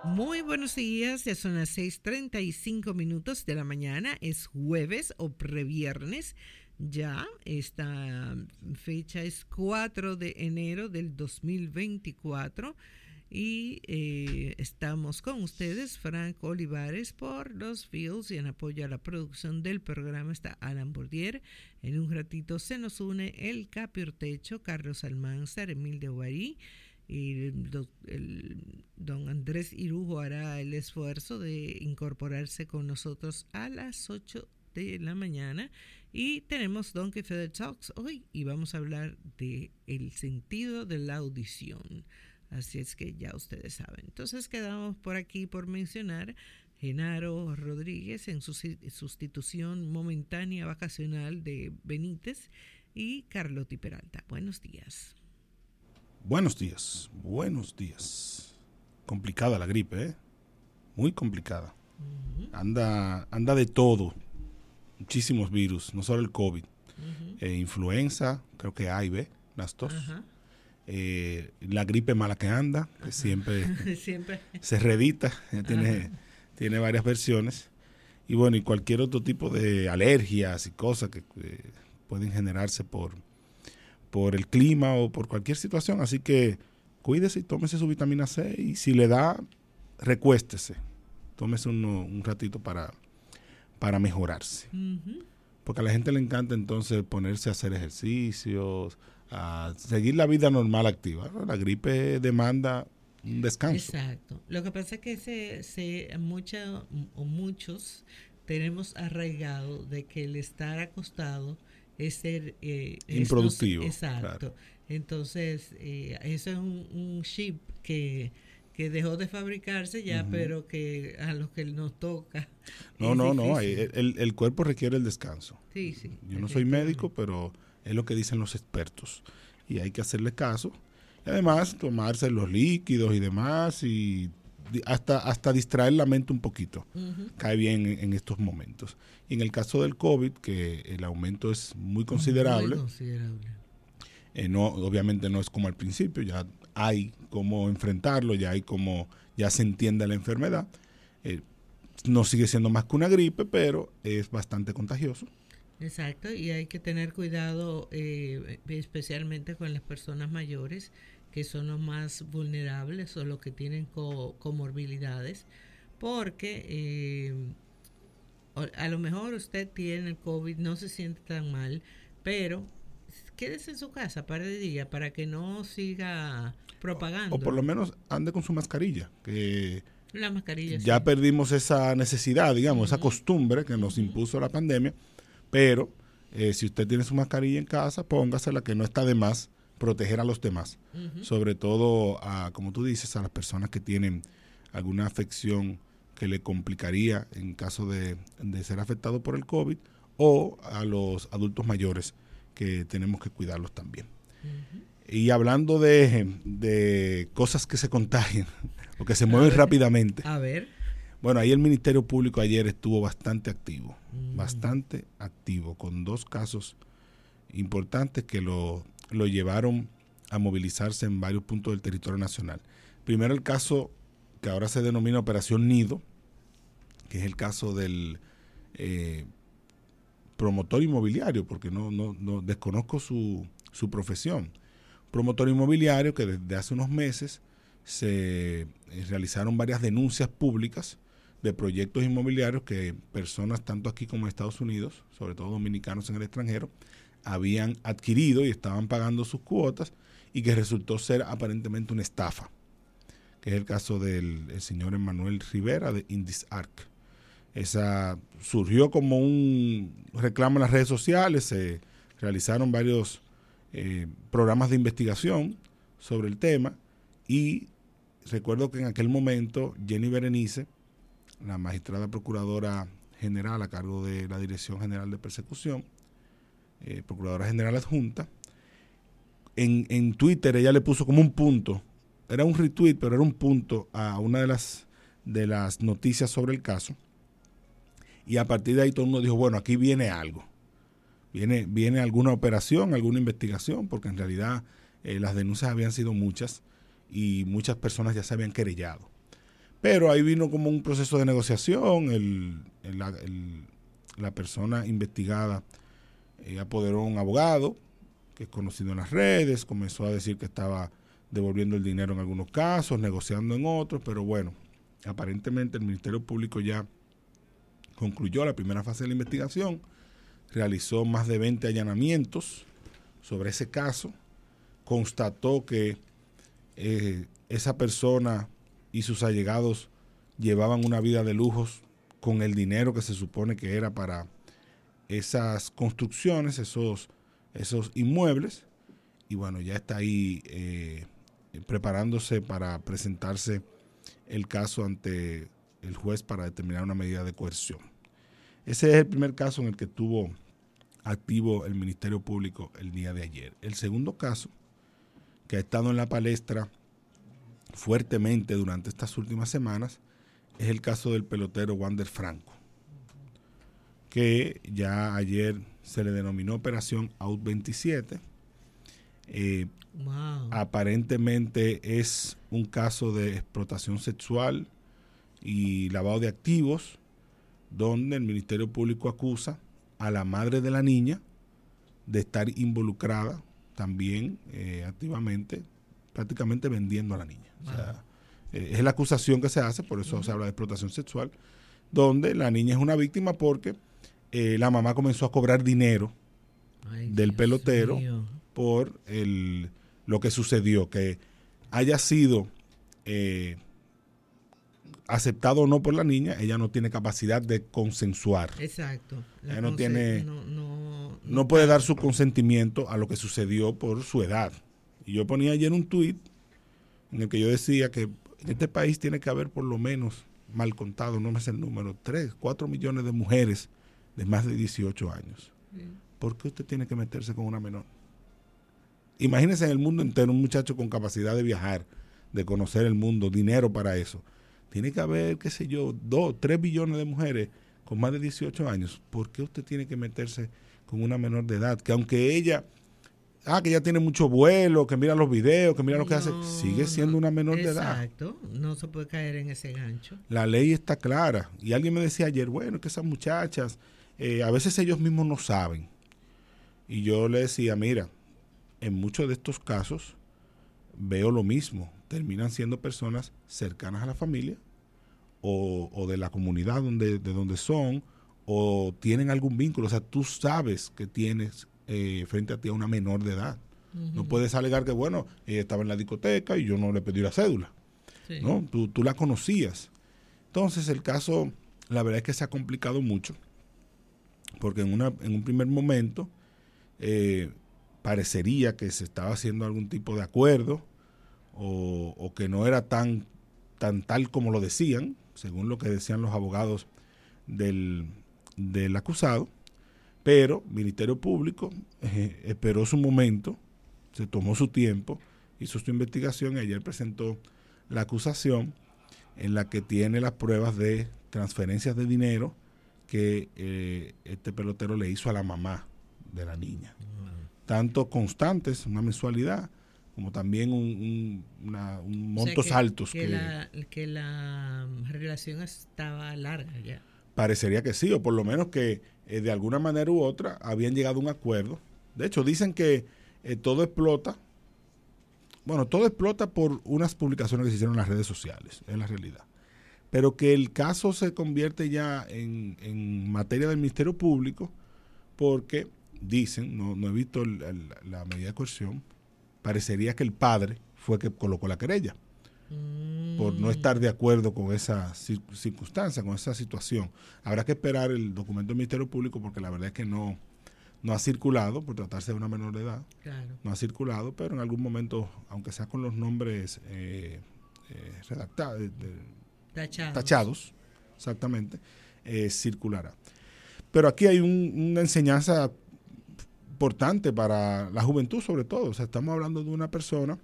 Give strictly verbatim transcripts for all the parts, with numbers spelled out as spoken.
Muy buenos días, ya son las seis treinta y cinco minutos de la mañana, es jueves o previernes, ya esta fecha es cuatro de enero del dos mil veinticuatro y eh, estamos con ustedes, Frank Olivares, por los Fields y en apoyo a la producción del programa está Alan Bourdier. En un ratito se nos une el Capi Ortecho, Carlos Almanzar, Emil de Guarí. Y el, el don Andrés Irujo hará el esfuerzo de incorporarse con nosotros a las ocho de la mañana y tenemos Donkey Feather Talks hoy y vamos a hablar de el sentido de la audición, así es que ya ustedes saben. Entonces quedamos por aquí por mencionar Genaro Rodríguez en su sustitución momentánea vacacional de Benítez y Carlotti Peralta. Buenos días. Buenos días, buenos días. Complicada la gripe, ¿eh? Muy complicada. Uh-huh. Anda, anda de todo. Muchísimos virus, no solo el COVID. Uh-huh. Eh, influenza, creo que A y B, las dos. Uh-huh. Eh, la gripe mala que anda, que uh-huh. siempre, siempre se reedita, tiene, uh-huh. tiene varias versiones. Y bueno, y cualquier otro tipo de alergias y cosas que eh, pueden generarse por... por el clima o por cualquier situación, así que cuídese y tómese su vitamina C y si le da, recuéstese, tómese uno, un ratito para, para mejorarse. Uh-huh. Porque a la gente le encanta entonces ponerse a hacer ejercicios, a seguir la vida normal activa. La gripe demanda un descanso. Exacto. Lo que pasa es que se, se mucha, o muchos tenemos arraigado de que el estar acostado es ser eh, improductivo. Es no, exacto. Claro. Entonces, eh, eso es un, un chip que, que dejó de fabricarse ya, uh-huh. pero que a los que nos toca. No, no, difícil. no. El, el cuerpo requiere el descanso. Sí, sí. Yo no soy médico, pero es lo que dicen los expertos. Y hay que hacerle caso. Y además, tomarse los líquidos y demás y hasta hasta distraer la mente un poquito. Uh-huh. Cae bien en, en estos momentos. Y en el caso del COVID, que el aumento es muy considerable, muy considerable. Eh, no, obviamente no es como al principio, ya hay cómo enfrentarlo, ya hay cómo, ya se entiende la enfermedad. Eh, no sigue siendo más que una gripe, pero es bastante contagioso. Exacto, y hay que tener cuidado eh, especialmente con las personas mayores, que son los más vulnerables o los que tienen co- comorbilidades, porque eh, a lo mejor usted tiene el COVID, no se siente tan mal, pero quédese en su casa para el día para que no siga propagando. O, o por lo menos ande con su mascarilla, que la mascarilla ya sí. perdimos esa necesidad, digamos, uh-huh. esa costumbre que nos uh-huh. impuso la pandemia, pero eh, si usted tiene su mascarilla en casa, póngasela, que no está de más proteger a los demás, uh-huh. sobre todo a, como tú dices, a las personas que tienen alguna afección que le complicaría en caso de, de ser afectado por el COVID, o a los adultos mayores que tenemos que cuidarlos también. Uh-huh. Y hablando de, de cosas que se contagian o que se mueven a rápidamente. A ver. Bueno, ahí el Ministerio Público ayer estuvo bastante activo, uh-huh. bastante activo, con dos casos importantes que lo, lo llevaron a movilizarse en varios puntos del territorio nacional. Primero el caso que ahora se denomina Operación Nido, que es el caso del eh, promotor inmobiliario, porque no, no, no desconozco su, su profesión. Promotor inmobiliario que desde hace unos meses se eh, realizaron varias denuncias públicas de proyectos inmobiliarios que personas tanto aquí como en Estados Unidos, sobre todo dominicanos en el extranjero, habían adquirido y estaban pagando sus cuotas y que resultó ser aparentemente una estafa, que es el caso del el señor Emanuel Rivera de IndisArc. Esa surgió como un reclamo en las redes sociales, se realizaron varios eh, programas de investigación sobre el tema y recuerdo que en aquel momento Jenny Berenice, la magistrada procuradora general a cargo de la Dirección General de Persecución, eh, procuradora general adjunta, en, en Twitter ella le puso como un punto, era un retweet, pero era un punto a una de las, de las noticias sobre el caso. Y a partir de ahí todo el mundo dijo, bueno, aquí viene algo. Viene, viene alguna operación, alguna investigación, porque en realidad eh, las denuncias habían sido muchas y muchas personas ya se habían querellado. Pero ahí vino como un proceso de negociación, el, el, el, la persona investigada eh, apoderó a un abogado que es conocido en las redes, comenzó a decir que estaba devolviendo el dinero en algunos casos, negociando en otros, pero bueno, aparentemente el Ministerio Público ya concluyó la primera fase de la investigación, realizó más de veinte allanamientos sobre ese caso, constató que eh, esa persona y sus allegados llevaban una vida de lujos con el dinero que se supone que era para esas construcciones, esos, esos inmuebles, y bueno, ya está ahí eh, preparándose para presentarse el caso ante el juez para determinar una medida de coerción. Ese es el primer caso en el que estuvo activo el Ministerio Público el día de ayer. El segundo caso, que ha estado en la palestra fuertemente durante estas últimas semanas, es el caso del pelotero Wander Franco, que ya ayer se le denominó Operación Out veintisiete. Eh, wow. Aparentemente es un caso de explotación sexual y lavado de activos, donde el Ministerio Público acusa a la madre de la niña de estar involucrada también eh, activamente, prácticamente vendiendo a la niña. Wow. O sea, eh, es la acusación que se hace, por eso uh-huh. se habla de explotación sexual, donde la niña es una víctima porque eh, la mamá comenzó a cobrar dinero Ay, del Dios pelotero mío. por el, lo que sucedió, que haya sido eh, aceptado o no por la niña, ella no tiene capacidad de consensuar. Exacto. La ella no tiene, no, no, no, no puede dar su consentimiento a lo que sucedió por su edad. Y yo ponía ayer un tuit en el que yo decía que en este país tiene que haber por lo menos, mal contado, no me sé el número, tres, cuatro millones de mujeres de más de dieciocho años. Sí. ¿Por qué usted tiene que meterse con una menor? Imagínese en el mundo entero un muchacho con capacidad de viajar, de conocer el mundo, dinero para eso. Tiene que haber, qué sé yo, dos, tres billones de mujeres con más de dieciocho años. ¿Por qué usted tiene que meterse con una menor de edad? Que aunque ella, ah, que ella tiene mucho vuelo, que mira los videos, que mira lo que no, hace, sigue siendo no, una menor exacto, de edad. Exacto, no se puede caer en ese gancho. La ley está clara. Y alguien me decía ayer, bueno, que esas muchachas, eh, a veces ellos mismos no saben. Y yo le decía, mira, en muchos de estos casos veo lo mismo. Terminan siendo personas cercanas a la familia o, o de la comunidad donde, de donde son, o tienen algún vínculo. O sea, tú sabes que tienes eh, frente a ti a una menor de edad. Uh-huh. No puedes alegar que, bueno, ella estaba en la discoteca y yo no le pedí la cédula. Sí. ¿No? Tú, tú la conocías. Entonces, el caso, la verdad es que se ha complicado mucho, porque en, una, en un primer momento eh, parecería que se estaba haciendo algún tipo de acuerdo, O, o que no era tan, tan tal como lo decían, según lo que decían los abogados del, del acusado, pero el Ministerio Público eh, esperó su momento, se tomó su tiempo, hizo su investigación y ayer presentó la acusación en la que tiene las pruebas de transferencias de dinero que eh, este pelotero le hizo a la mamá de la niña. Uh-huh. Tanto constantes, una mensualidad, como también un, un, una, un montos o sea que, altos. Que, que, la, que la relación estaba larga ya. Parecería que sí, o por lo menos que eh, de alguna manera u otra habían llegado a un acuerdo. De hecho, dicen que eh, todo explota, bueno, todo explota por unas publicaciones que se hicieron en las redes sociales, es la realidad. Pero que el caso se convierte ya en, en materia del Ministerio Público porque dicen, no, no he visto el, el, la medida de coerción, parecería que el padre fue que colocó la querella mm. por no estar de acuerdo con esa circunstancia, con esa situación. Habrá que esperar el documento del Ministerio Público porque la verdad es que no, no ha circulado, por tratarse de una menor de edad, claro. no ha circulado, pero en algún momento, aunque sea con los nombres eh, eh, redactados, de, tachados. tachados, exactamente, eh, circulará. Pero aquí hay un, una enseñanza importante para la juventud sobre todo. O sea, estamos hablando de una persona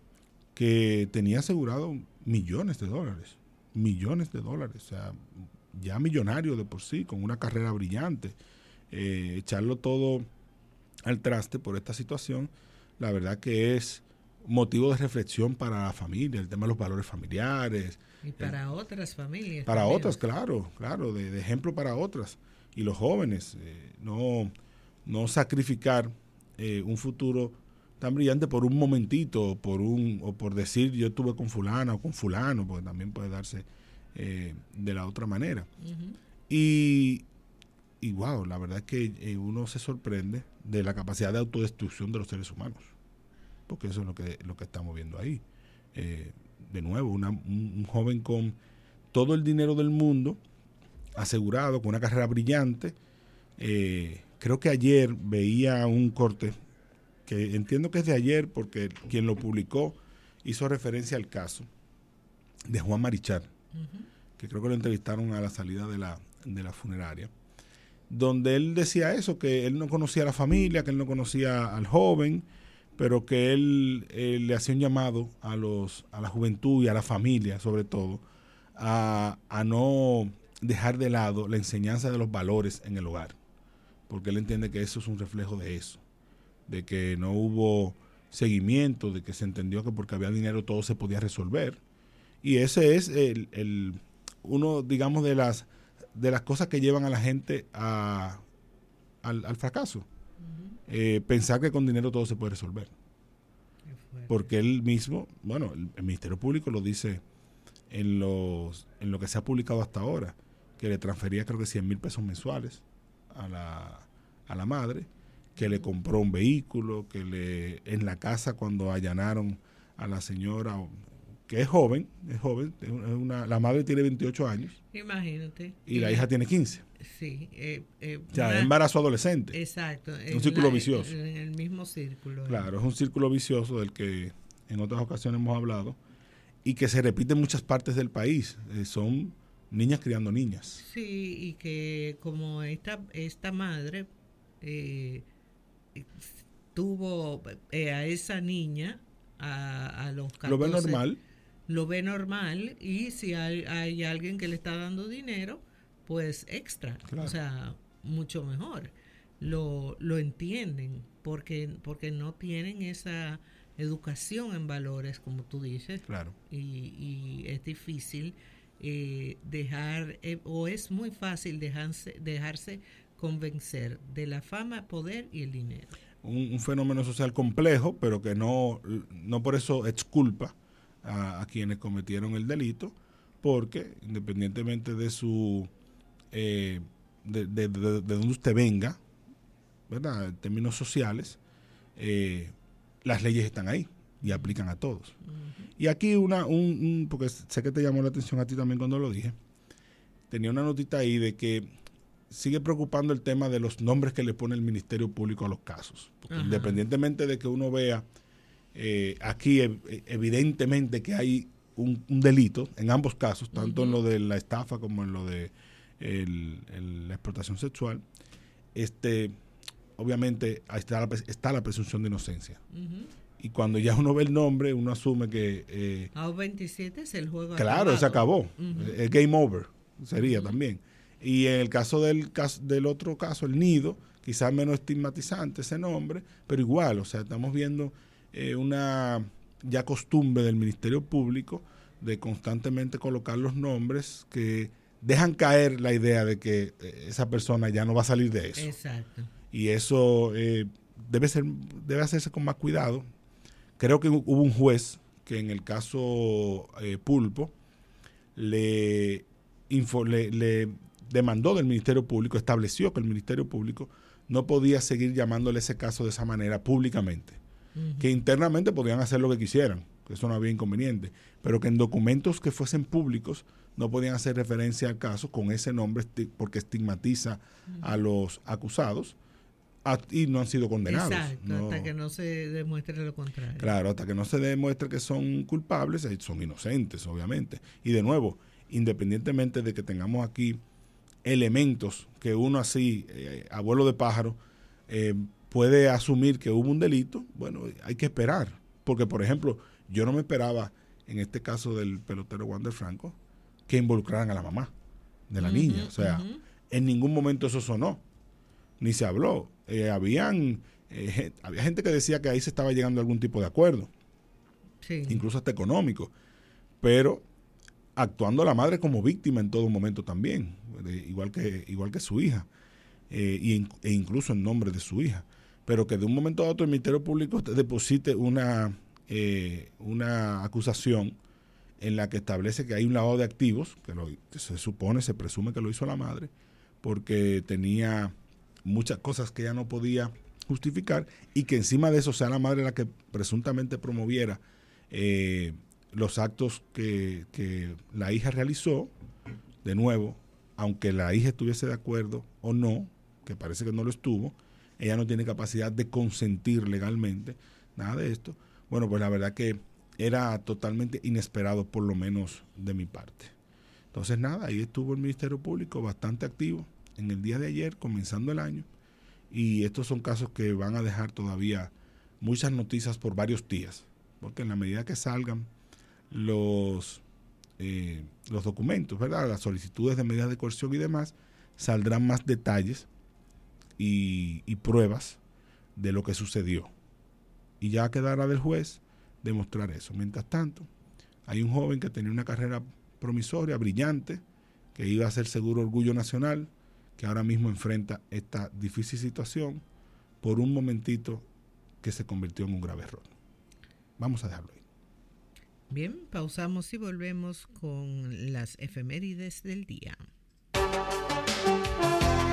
que tenía asegurado millones de dólares, millones de dólares, o sea, ya millonario de por sí, con una carrera brillante. Eh, echarlo todo al traste por esta situación, la verdad que es motivo de reflexión para la familia, el tema de los valores familiares. Y para el, otras familias. Para también. otras, claro, claro, de, de ejemplo para otras. Y los jóvenes, eh, no, no sacrificar eh, un futuro tan brillante por un momentito, por un, o por decir yo estuve con fulana o con fulano, porque también puede darse eh, de la otra manera. Uh-huh. Y, y wow, la verdad es que eh, uno se sorprende de la capacidad de autodestrucción de los seres humanos, porque eso es lo que, lo que estamos viendo ahí. Eh, de nuevo, una, un, un joven con todo el dinero del mundo asegurado, con una carrera brillante. Eh, creo que ayer veía un corte, que entiendo que es de ayer porque quien lo publicó hizo referencia al caso de Juan Marichal, uh-huh. que creo que lo entrevistaron a la salida de la, de la funeraria, donde él decía eso, que él no conocía a la familia, que él no conocía al joven, pero que él, él le hacía un llamado a los a la juventud y a la familia, sobre todo, a, a no dejar de lado la enseñanza de los valores en el hogar, porque él entiende que eso es un reflejo de eso, de que no hubo seguimiento, de que se entendió que porque había dinero todo se podía resolver, y ese es el, el uno, digamos, de las de las cosas que llevan a la gente a, al, al fracaso. Uh-huh. eh, pensar que con dinero todo se puede resolver, porque él mismo, bueno, el, el Ministerio Público lo dice en los en lo que se ha publicado hasta ahora, que le transfería creo que cien mil pesos mensuales a la, a la madre, que le compró un vehículo, que le en la casa cuando allanaron a la señora, que es joven, es joven, es una, la madre tiene veintiocho años. Imagínate. Y la hija tiene quince. Sí. Eh, eh, o sea, embarazo adolescente. Exacto. Un círculo la, vicioso. En el mismo círculo. Claro, es un círculo vicioso del que en otras ocasiones hemos hablado y que se repite en muchas partes del país. Eh, son niñas criando niñas. Sí, y que como esta, esta madre eh, tuvo eh, a esa niña a, a los catorce, lo ve normal. Lo ve normal, y si hay, hay alguien que le está dando dinero, pues extra, claro. O sea, mucho mejor. Lo, lo entienden porque, porque no tienen esa educación en valores, como tú dices. Claro. Y, y es difícil eh, dejar, eh, o es muy fácil dejarse, dejarse convencer de la fama, poder y el dinero. Un, un fenómeno social complejo, pero que no, no por eso exculpa a, a quienes cometieron el delito, porque independientemente de su eh, de, de, de, de donde usted venga, ¿verdad? En términos sociales, eh, las leyes están ahí y aplican a todos. Uh-huh. Y aquí una un, un porque sé que te llamó la atención a ti también cuando lo dije, tenía una notita ahí de que sigue preocupando el tema de los nombres que le pone el Ministerio Público a los casos. Porque independientemente de que uno vea eh, aquí ev- evidentemente que hay un, un delito en ambos casos, tanto uh-huh. en lo de la estafa como en lo de el, el, la explotación sexual, este, obviamente está la, está la presunción de inocencia. Uh-huh. Y cuando ya uno ve el nombre, uno asume que... Eh, A veintisiete es el juego claro, acabado. Se acabó. Uh-huh. El game over sería uh-huh. también. Y en el caso del, caso del otro caso, el nido, quizás menos estigmatizante ese nombre, pero igual, o sea, estamos viendo eh, una ya costumbre del Ministerio Público de constantemente colocar los nombres que dejan caer la idea de que eh, esa persona ya no va a salir de eso. Exacto. Y eso eh, debe ser debe hacerse con más cuidado. Creo que hubo un juez que en el caso eh, Pulpo le, info, le, le demandó del Ministerio Público, estableció que el Ministerio Público no podía seguir llamándole ese caso de esa manera públicamente, uh-huh. que internamente podían hacer lo que quisieran, que eso no había inconveniente, pero que en documentos que fuesen públicos no podían hacer referencia al caso con ese nombre porque estigmatiza uh-huh. a los acusados a, y no han sido condenados. Exacto, no, hasta que no se demuestre lo contrario. Claro, hasta que no se demuestre que son culpables, son inocentes, obviamente. Y de nuevo, independientemente de que tengamos aquí elementos que uno así, eh, abuelo de pájaro, eh, puede asumir que hubo un delito, bueno, hay que esperar. Porque, por ejemplo, yo no me esperaba, en este caso del pelotero Wander Franco, que involucraran a la mamá de la uh-huh, niña. O sea, uh-huh. en ningún momento eso sonó, ni se habló. Eh, habían, eh, había gente que decía que ahí se estaba llegando a algún tipo de acuerdo. sí. incluso hasta económico, pero actuando la madre como víctima en todo momento también, de, igual que igual que su hija, eh, y, e incluso en nombre de su hija, pero que de un momento a otro el Ministerio Público deposite una, eh, una acusación en la que establece que hay un lavado de activos, que, lo, que se supone, se presume que lo hizo la madre, porque tenía muchas cosas que ella no podía justificar, y que encima de eso sea la madre la que presuntamente promoviera eh, los actos que, que la hija realizó. De nuevo, aunque la hija estuviese de acuerdo o no, que parece que no lo estuvo, ella no tiene capacidad de consentir legalmente nada de esto. Bueno, pues la verdad que era totalmente inesperado, por lo menos de mi parte. Entonces nada, ahí estuvo el Ministerio Público bastante activo en el día de ayer, comenzando el año, y estos son casos que van a dejar todavía muchas noticias por varios días, porque en la medida que salgan los, eh, los documentos, ¿verdad?, las solicitudes de medidas de coerción y demás, saldrán más detalles y, y pruebas de lo que sucedió. Y ya quedará del juez demostrar eso. Mientras tanto, hay un joven que tenía una carrera promisoria, brillante, que iba a ser seguro orgullo nacional, que ahora mismo enfrenta esta difícil situación por un momentito que se convirtió en un grave error. Vamos a dejarlo ahí. Bien, pausamos y volvemos con las efemérides del día.